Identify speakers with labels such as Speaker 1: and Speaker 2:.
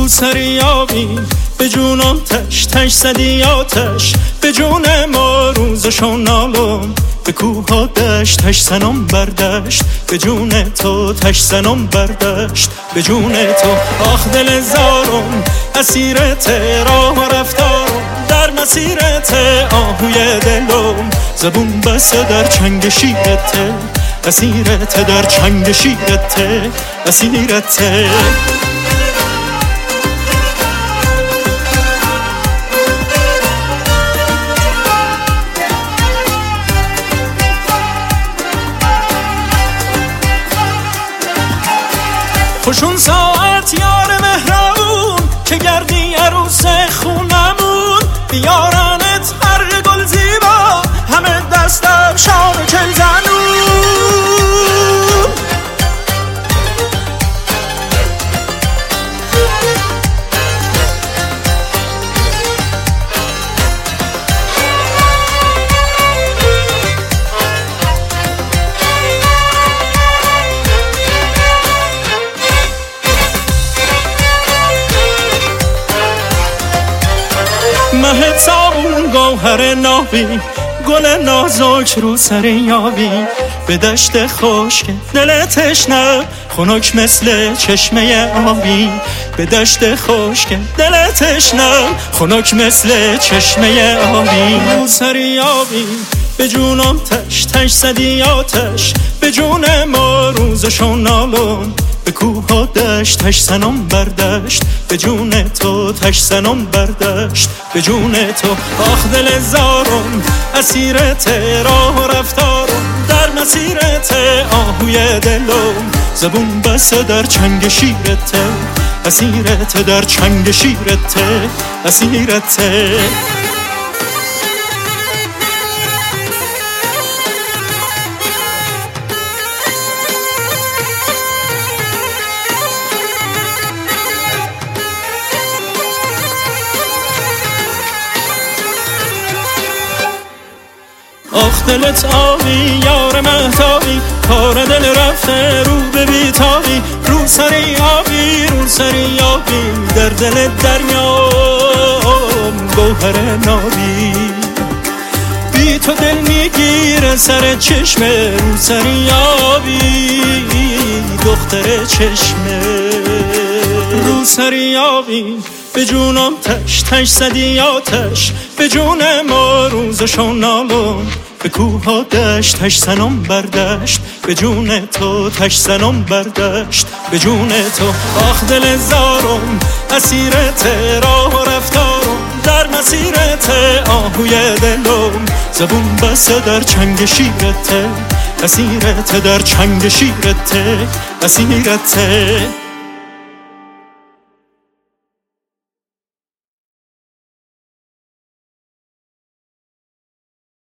Speaker 1: رو سری آبی به جونم تش تش زدی آتش به جون ما روزشون نالم به کوه ها دشت تش زنم بردشت به جون تو تش زنم بردشت به جون تو آخ دل زارم اسیرت راه و رفتارم در مسیرت آهوی دلم زبون بسته در چنگ شیرت اسیرت در چنگ شیرت اسیرت خوشون ساعت یار مهربون که گردی عروس خونمون بیارنت هر گل زیبا همه دستم شام چل زنون مه تابون گوهر نابی گل نازک رو سر یابی به دشت خشک دل تشنه خنک مثل چشمه آبی به دشت خشک دل تشنه خنک مثل چشمه آبی رو سر یابی به جونم تش تش زدی آتش به جون ما روزشون نالم به کوه ها دشت تش زنم بردشت به جون تو تش زنم بردشت به جون تو آخ دل زارم اسیرت راه و رفتارم در مسیرت آهوی دلم زبون بسته در چنگ شیرت اسیرت در چنگ شیرت اسیرت آخ دلت آبی یار مهتابی کار دل رفته رو به بیتابی رو سری آبی رو سری آبی در دل دریام گوهر نابی بی تو دل میگیره سر چشمه رو سری آبی دختر چشمه رو سری آبی به جونم تش تش زدی آتش به جون ما روزشون نالم به کوه ها دشت تش زنم بردشت به جون تو تش زنم بردشت به جون تو آخ دل زارم اسیرت راه و رفتارم در مسیرت آهوی دلم زبون بسته در چنگ شیرت اسیرت در چنگ شیرت اسیرت